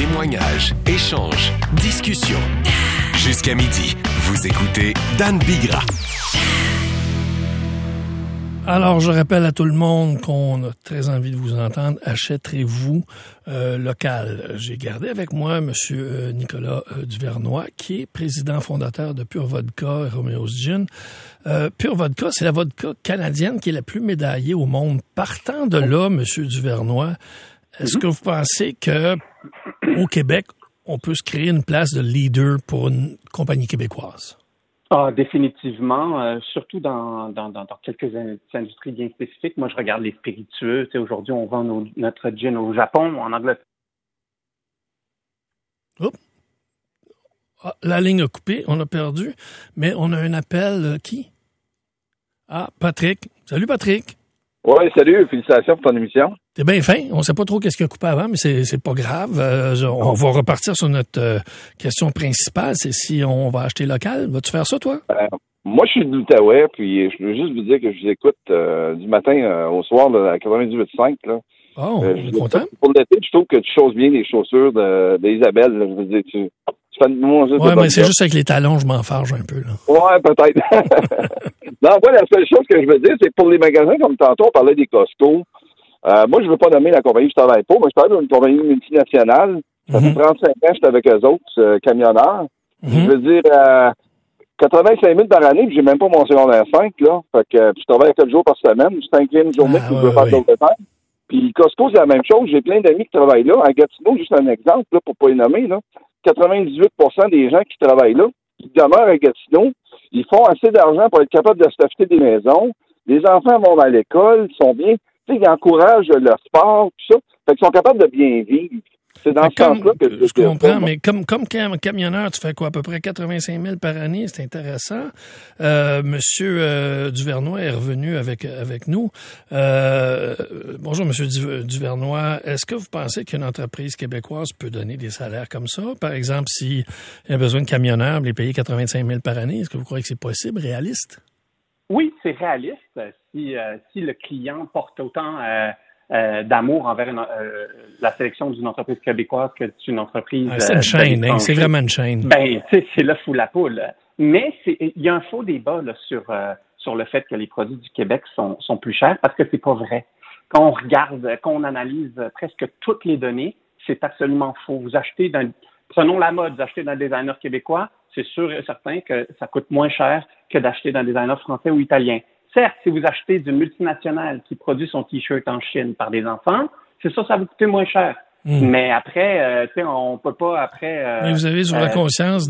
Témoignages, échanges, discussions. Jusqu'à midi, vous écoutez Dan Bigra. Alors, je rappelle à tout le monde qu'on a très envie de vous entendre. Achèterez-vous local? J'ai gardé avec moi M. Nicolas Duvernois, qui est président fondateur de Pure Vodka et Romeo's Gin. Pure Vodka, c'est la vodka canadienne qui est la plus médaillée au monde. Partant de là, M. Duvernois, est-ce que vous pensez que au Québec, on peut se créer une place de leader pour une compagnie québécoise? Ah, définitivement, surtout dans quelques industries bien spécifiques. Moi, je regarde les spiritueux. Tu sais, aujourd'hui, on vend notre gin au Japon, en Angleterre. Oups. Ah, la ligne a coupé, on a perdu, mais on a un appel. Qui? Ah, Patrick. Salut, Patrick. Oui, salut, félicitations pour ton émission. T'es bien fin. On sait pas trop qu'est-ce qui a coupé avant, mais c'est pas grave. On va repartir sur notre question principale, c'est si on va acheter local. Vas-tu faire ça, toi? Moi, je suis de l'Outaouais, puis je veux juste vous dire que je vous écoute du matin au soir là, à 98.5. Là. Oh, on est content. Pour l'été, je trouve que tu choses bien les chaussures d'Isabelle. Je veux dire, tu fais de moi. Ouais, mais c'est juste avec les talons, je m'enfarge un peu. Là. Ouais, peut-être. Non, moi, la seule chose que je veux dire, c'est pour les magasins, comme tantôt, on parlait des Costco. Moi, je veux pas nommer la compagnie que je travaille pour. Moi, je travaille pour une compagnie multinationale. Ça fait 35 ans que je suis avec eux autres, camionneurs. Je veux dire, 85 000 par année, puis j'ai même pas mon secondaire 5, là. Fait que je travaille 4 jours par semaine, 5e journée, puis je veux faire d'autres détails. Puis Costco, c'est la même chose. J'ai plein d'amis qui travaillent là. À Gatineau, juste un exemple, là, pour pas les nommer, là. 98% des gens qui travaillent là, qui demeurent à Gatineau, ils font assez d'argent pour être capables de s'acheter des maisons. Les enfants vont à l'école, ils sont bien, tu sais, ils encouragent le sport, tout ça. Fait qu'ils sont capables de bien vivre. C'est dans ce sens-là que je comprends, mais comme camionneur, tu fais quoi, à peu près 85 000 par année, c'est intéressant. Monsieur Duvernois est revenu avec nous. Bonjour, Monsieur Duvernois. Est-ce que vous pensez qu'une entreprise québécoise peut donner des salaires comme ça? Par exemple, s'il y a besoin de camionneurs, les payer 85 000 par année, est-ce que vous croyez que c'est possible, réaliste? Oui, c'est réaliste. Si le client porte autant d'amour envers la sélection d'une entreprise québécoise que d'une entreprise... c'est une chaîne, hein, c'est vraiment une chaîne. Ben, tu sais, c'est l'œuf ou la poule. Mais il y a un faux débat là, sur le fait que les produits du Québec sont plus chers, parce que c'est pas vrai. Quand on regarde, quand on analyse presque toutes les données, c'est absolument faux. Prenons la mode, vous achetez d'un designer québécois, c'est sûr et certain que ça coûte moins cher que d'acheter d'un designer français ou italien. Certes, si vous achetez d'une multinationale qui produit son T-shirt en Chine par des enfants, c'est ça va vous coûter moins cher. Mais après, tu sais, on peut pas après... Mais vous avez sur la conscience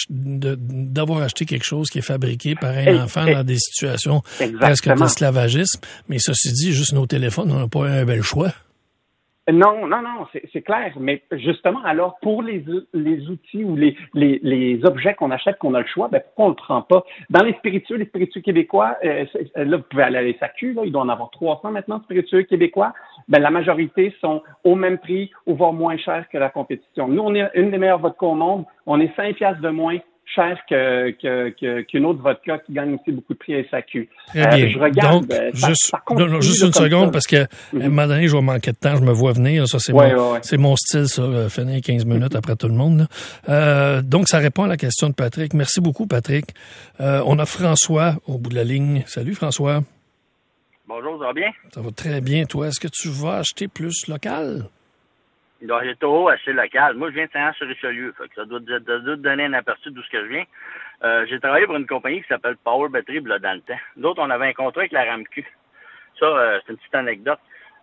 d'avoir acheté quelque chose qui est fabriqué par un enfant dans des situations presque d'esclavagisme. Mais ceci dit, juste nos téléphones, on n'a pas un bel choix. Non, c'est clair. Mais justement, alors, pour les outils ou les objets qu'on achète, qu'on a le choix, ben pourquoi on le prend pas? Dans les spiritueux québécois, là, vous pouvez aller à la SAQ, là, il doit en avoir 300 maintenant, spiritueux québécois. Ben, la majorité sont au même prix ou voire moins cher que la compétition. Nous, on est une des meilleures vodkas au monde. On est 5 piastres de moins cher qu'une autre vodka qui gagne aussi beaucoup de prix à SAQ. Très bien. Je regarde, donc, juste une seconde, parce que à un moment donné, je vais manquer de temps, je me vois venir. Ça, c'est c'est mon style, ça, finir 15 minutes après tout le monde. Là. Donc, ça répond à la question de Patrick. Merci beaucoup, Patrick. On a François au bout de la ligne. Salut, François. Bonjour, ça va bien? Ça va très bien, toi. Est-ce que tu vas acheter plus local? Donc, j'ai toujours acheté local. Moi, je viens de Saint-Anne-sur-Richelieu. Fait que ça doit te donner un aperçu d'où je viens. J'ai travaillé pour une compagnie qui s'appelle Power Battery là, dans le temps. Nous autres, on avait un contrat avec la RAMQ. Ça, c'est une petite anecdote.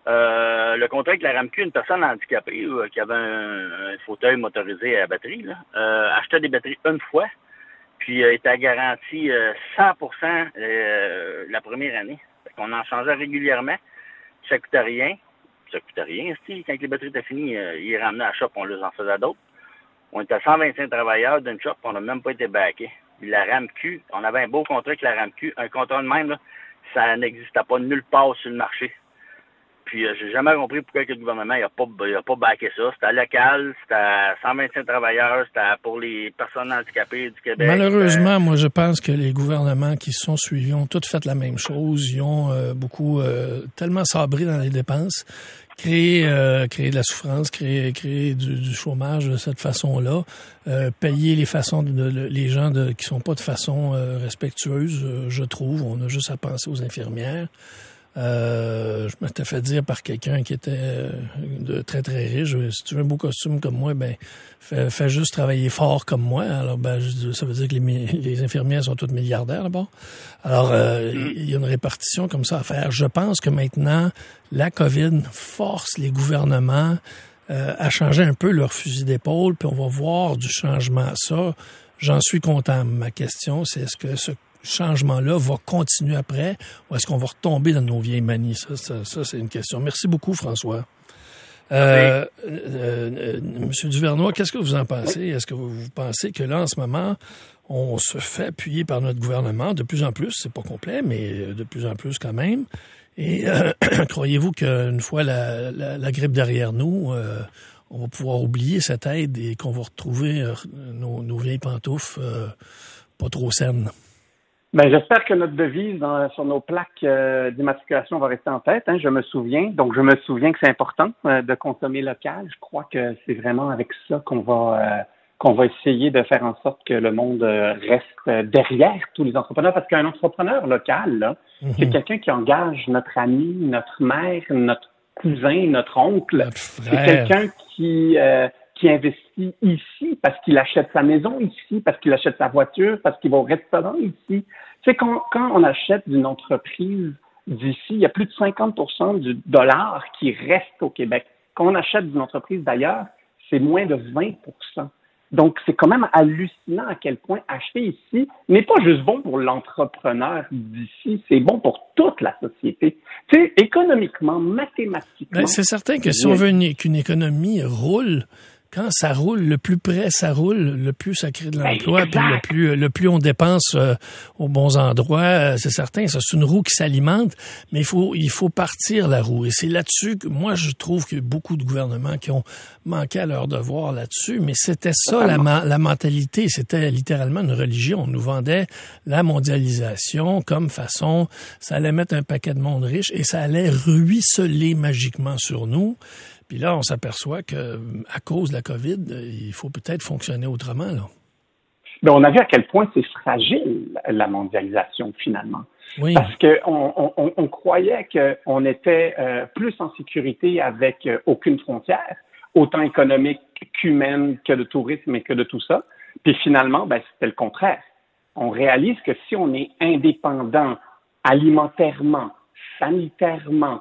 Le contrat avec la RAMQ, une personne handicapée qui avait un fauteuil motorisé à batterie, là, achetait des batteries une fois, puis était garanti 100% la première année. Fait qu'on en changeait régulièrement. Ça coûtait rien. Ça coûtait rien. Quand les batteries étaient finies, ils les ramenaient à la shop, on les en faisait d'autres. On était 125 travailleurs d'une shop, on n'a même pas été backés. Puis la RAMQ, on avait un beau contrat avec la RAMQ. Un contrat de même, là, ça n'existait pas nulle part sur le marché. Puis j'ai jamais compris pourquoi le gouvernement n'a pas backé ça. C'était local, c'était à 125 travailleurs, c'était pour les personnes handicapées du Québec. Malheureusement, moi je pense que les gouvernements qui se sont suivis ont tous fait la même chose. Ils ont tellement sabré dans les dépenses créer de la souffrance, créer du chômage de cette façon-là, payer les gens qui sont pas de façon respectueuse, je trouve. On a juste à penser aux infirmières. Je m'étais fait dire par quelqu'un qui était de très très riche, si tu veux un beau costume comme moi, ben fais juste travailler fort comme moi. Alors ça veut dire que les infirmières sont toutes milliardaires d'abord. Alors il y a une répartition comme ça à faire. Je pense que maintenant la COVID force les gouvernements à changer un peu leur fusil d'épaule, puis on va voir du changement. Ça, j'en suis content. Ma question, c'est est-ce que ce changement-là va continuer après ou est-ce qu'on va retomber dans nos vieilles manies? Ça c'est une question. Merci beaucoup, François. Monsieur Duvernois, qu'est-ce que vous en pensez? Est-ce que vous pensez que là, en ce moment, on se fait appuyer par notre gouvernement de plus en plus? C'est pas complet, mais de plus en plus quand même. Et croyez-vous qu'une fois la grippe derrière nous, on va pouvoir oublier cette aide et qu'on va retrouver nos vieilles pantoufles pas trop saines? Ben, j'espère que notre devise sur nos plaques d'immatriculation va rester en tête. Hein. Je me souviens que c'est important de consommer local. Je crois que c'est vraiment avec ça qu'on va essayer de faire en sorte que le monde reste derrière tous les entrepreneurs. Parce qu'un entrepreneur local, là, c'est quelqu'un qui engage notre ami, notre mère, notre cousin, notre oncle. C'est quelqu'un qui investit ici parce qu'il achète sa maison ici, parce qu'il achète sa voiture, parce qu'il va au restaurant ici. Tu sais, quand on achète d'une entreprise d'ici, il y a plus de 50% du dollar qui reste au Québec. Quand on achète d'une entreprise d'ailleurs, c'est moins de 20%. Donc, c'est quand même hallucinant à quel point acheter ici n'est pas juste bon pour l'entrepreneur d'ici, c'est bon pour toute la société. Tu sais, économiquement, mathématiquement... Ben, c'est certain que si on veut qu'une économie roule, quand ça roule, le plus près ça roule, le plus ça crée de l'emploi, puis le plus on dépense aux bons endroits, c'est certain. Ça, c'est une roue qui s'alimente, mais il faut partir la roue. Et c'est là-dessus que moi je trouve qu'il y a beaucoup de gouvernements qui ont manqué à leur devoir là-dessus. Mais c'était ça la mentalité. C'était littéralement une religion. On nous vendait la mondialisation comme façon, ça allait mettre un paquet de monde riche et ça allait ruisseler magiquement sur nous. Puis là, on s'aperçoit que à cause de la COVID, il faut peut-être fonctionner autrement, là. Mais on a vu à quel point c'est fragile, la mondialisation, finalement. Oui. Parce que on croyait qu'on était plus en sécurité avec aucune frontière, autant économique qu'humaine, que de tourisme et que de tout ça. Puis finalement, c'était le contraire. On réalise que si on est indépendant alimentairement, sanitairement,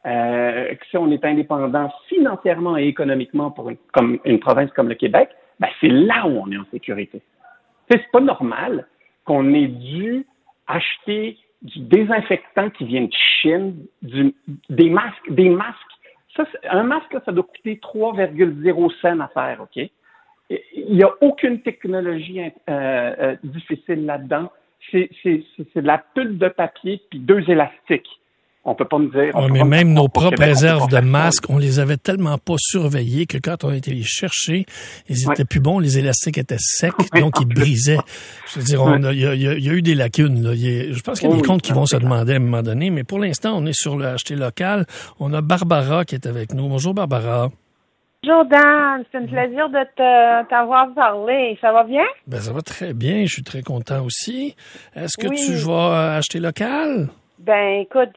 si on est indépendant financièrement et économiquement comme une province comme le Québec, c'est là où on est en sécurité. C'est pas normal qu'on ait dû acheter du désinfectant qui vient de Chine, des masques. Un masque, ça doit coûter 3,0 cents à faire, OK? Il n'y a aucune technologie difficile là-dedans. C'est de la tulle de papier puis 2 élastiques. On peut pas me dire... mais même nos propres réserves de masques, on les avait tellement pas surveillées que quand on a été les chercher, ils étaient plus bons, les élastiques étaient secs, donc ils brisaient. Je veux dire, il y a eu des lacunes, là. Je pense qu'il y a des comptes qui vont se demander à un moment donné, mais pour l'instant, on est sur le acheter local. On a Barbara qui est avec nous. Bonjour, Barbara. Bonjour, Dan. C'est un plaisir de t'avoir parlé. Ça va bien? Ben, ça va très bien. Je suis très content aussi. Est-ce que tu vas acheter local? Ben, écoute,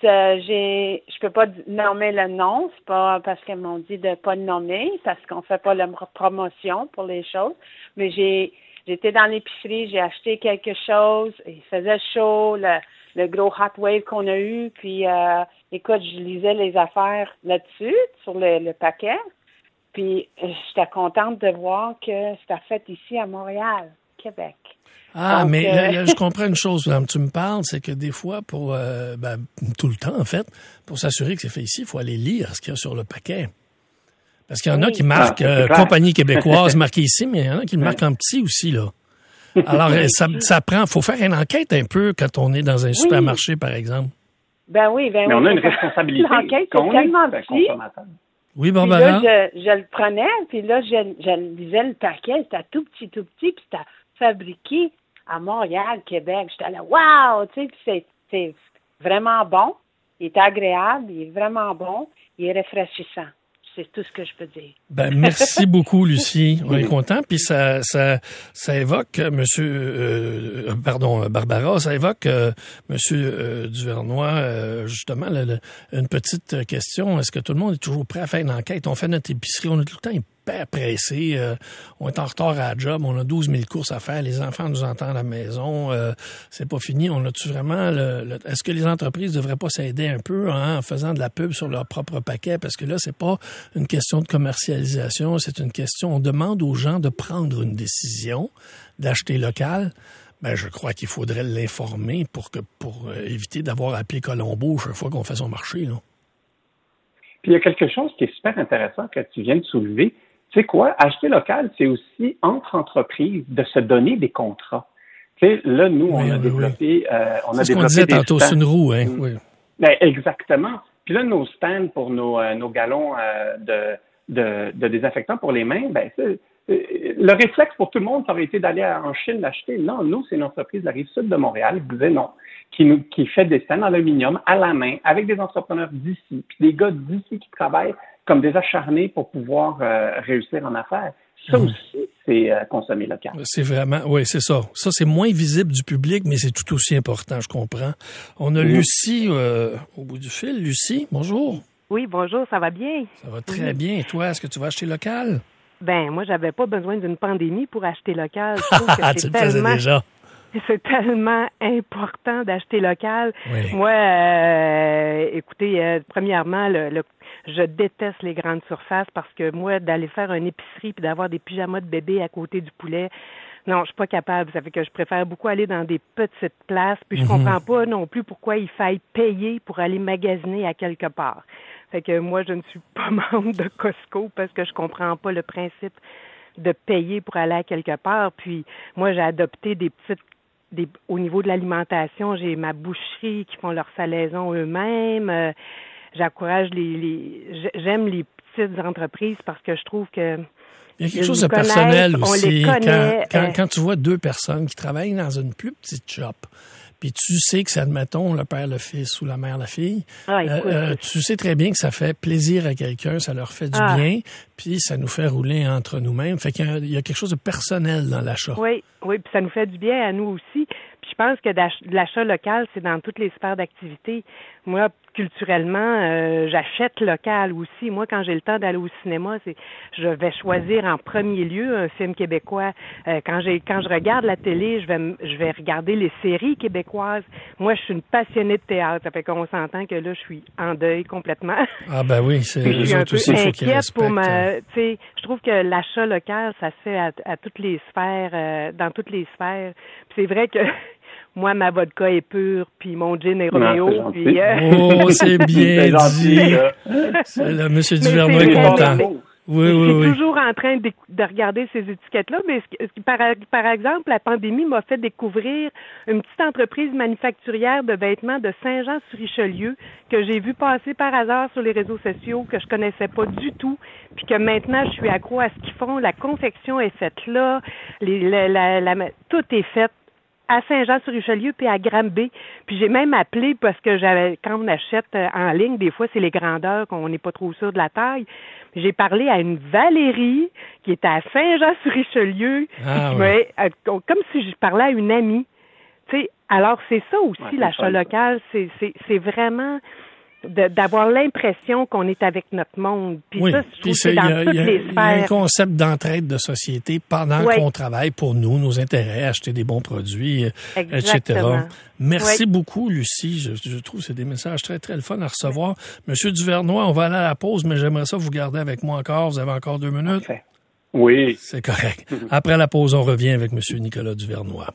je peux pas nommer le nom, c'est pas parce qu'ils m'ont dit de pas le nommer, parce qu'on fait pas la promotion pour les choses, mais j'étais dans l'épicerie, j'ai acheté quelque chose, il faisait chaud, le gros hot wave qu'on a eu, puis écoute, je lisais les affaires là-dessus, sur le paquet, puis j'étais contente de voir que c'était fait ici à Montréal, Québec. Ah, donc, mais là, je comprends une chose, là, tu me parles, c'est que des fois, pour tout le temps, en fait, pour s'assurer que c'est fait ici, il faut aller lire ce qu'il y a sur le paquet. Parce qu'il y en a qui marquent compagnie québécoise marquée ici, mais il y en a qui le marquent en petit aussi, là. Alors, ça prend, faut faire une enquête un peu quand on est dans un supermarché, par exemple. Ben oui. Mais on a une responsabilité. L'enquête, c'est tellement petit. Oui, Barbara. Puis là, je le prenais, puis là, je lisais le paquet, c'était tout petit, puis c'était fabriqué à Montréal, Québec. J'étais là, wow, tu sais, c'est vraiment bon. Il est agréable, il est vraiment bon, il est rafraîchissant. C'est tout ce que je peux dire. Ben, merci beaucoup, Lucie. On est content. Puis ça évoque, Barbara, ça évoque, Monsieur Duvernois, justement, une petite question. Est-ce que tout le monde est toujours prêt à faire une enquête? On fait notre épicerie, on est tout le temps hyper pressé. On est en retard à la job, on a 12 000 courses à faire. Les enfants nous entendent à la maison. C'est pas fini. On a-tu vraiment est-ce que les entreprises devraient pas s'aider un peu en faisant de la pub sur leur propre paquet? Parce que là, c'est pas une question de commercialisation, c'est une question, on demande aux gens de prendre une décision, d'acheter local. Ben, je crois qu'il faudrait l'informer pour éviter d'avoir appelé Colombo chaque fois qu'on fait son marché, là. Puis il y a quelque chose qui est super intéressant que tu viens de soulever. Tu sais quoi? Acheter local, c'est aussi entre entreprises de se donner des contrats. Tu sais, là, nous, on a développé, on a développé. C'est ce qu'on disait tantôt, c'est une roue, hein? Oui. Ben, exactement. Puis là, nos stands pour nos galons de désinfectant pour les mains, ben, le réflexe pour tout le monde, ça aurait été d'aller en Chine l'acheter. Non, nous, c'est une entreprise de la Rive-Sud de Montréal qui disait non, qui fait des stands en aluminium à la main avec des entrepreneurs d'ici, puis des gars d'ici qui travaillent comme des acharnés pour pouvoir réussir en affaires. Ça aussi, c'est consommer local. C'est vraiment, oui, c'est ça. Ça, c'est moins visible du public, mais c'est tout aussi important, je comprends. On a Lucie au bout du fil. Lucie, bonjour. Oui, bonjour, ça va bien? Ça va très bien. Et toi, est-ce que tu vas acheter local? Ben, moi, j'avais pas besoin d'une pandémie pour acheter local. Je trouve que tu le faisais déjà. C'est tellement important d'acheter local. Oui. Moi, écoutez, premièrement, je déteste les grandes surfaces parce que moi, d'aller faire une épicerie puis d'avoir des pyjamas de bébé à côté du poulet, non, je suis pas capable. Ça fait que je préfère beaucoup aller dans des petites places. Puis je comprends pas non plus pourquoi il faille payer pour aller magasiner à quelque part. Fait que moi, je ne suis pas membre de Costco parce que je comprends pas le principe de payer pour aller à quelque part. Puis moi, j'ai adopté au niveau de l'alimentation, j'ai ma boucherie qui font leur salaison eux-mêmes. J'encourage j'aime les petites entreprises parce que je trouve que il y a quelque chose de personnel aussi. Quand tu vois deux personnes qui travaillent dans une plus petite shop, puis tu sais que c'est, admettons, le père, le fils ou la mère, la fille, tu sais très bien que ça fait plaisir à quelqu'un, ça leur fait du bien, puis ça nous fait rouler entre nous-mêmes. Fait qu'il y a quelque chose de personnel dans l'achat. Oui, puis ça nous fait du bien à nous aussi. Puis je pense que l'achat local, c'est dans toutes les sphères d'activité. Moi, culturellement, j'achète local aussi. Moi, quand j'ai le temps d'aller au cinéma, je vais choisir en premier lieu un film québécois. Quand je regarde la télé, je vais regarder les séries québécoises. Moi, je suis une passionnée de théâtre. Ça fait qu'on s'entend que là, je suis en deuil complètement. Ah ben oui, c'est je suis un peu inquiète pour je trouve que l'achat local, ça se fait à toutes les sphères, dans toutes les sphères. Puis c'est vrai que moi, ma vodka est pure, puis mon gin est Romeo. Puis, oh, c'est bien dit. C'est là, M. Duvernois est content. Oui. Je suis toujours en train de regarder ces étiquettes-là, mais par exemple, la pandémie m'a fait découvrir une petite entreprise manufacturière de vêtements de Saint-Jean-sur-Richelieu que j'ai vu passer par hasard sur les réseaux sociaux, que je connaissais pas du tout, puis que maintenant je suis accro à ce qu'ils font. La confection est faite là, tout est fait à Saint-Jean-sur-Richelieu puis à Granby. Puis j'ai même appelé parce que quand on achète en ligne, des fois c'est les grandeurs qu'on n'est pas trop sûr de la taille. J'ai parlé à une Valérie qui était à Saint-Jean-sur-Richelieu, comme si je parlais à une amie. Tu sais, alors c'est ça aussi l'achat local, c'est vraiment d'avoir l'impression qu'on est avec notre monde. Puis ça, je trouve que c'est dans toutes les sphères. Il y a un concept d'entraide de société pendant qu'on travaille pour nous, nos intérêts, acheter des bons produits, etc. Merci beaucoup, Lucie. Je trouve que c'est des messages très, très le fun à recevoir. Monsieur Duvernois, on va aller à la pause, mais j'aimerais ça vous garder avec moi encore. Vous avez encore 2 minutes? Okay. Oui. C'est correct. Après la pause, on revient avec Monsieur Nicolas Duvernois.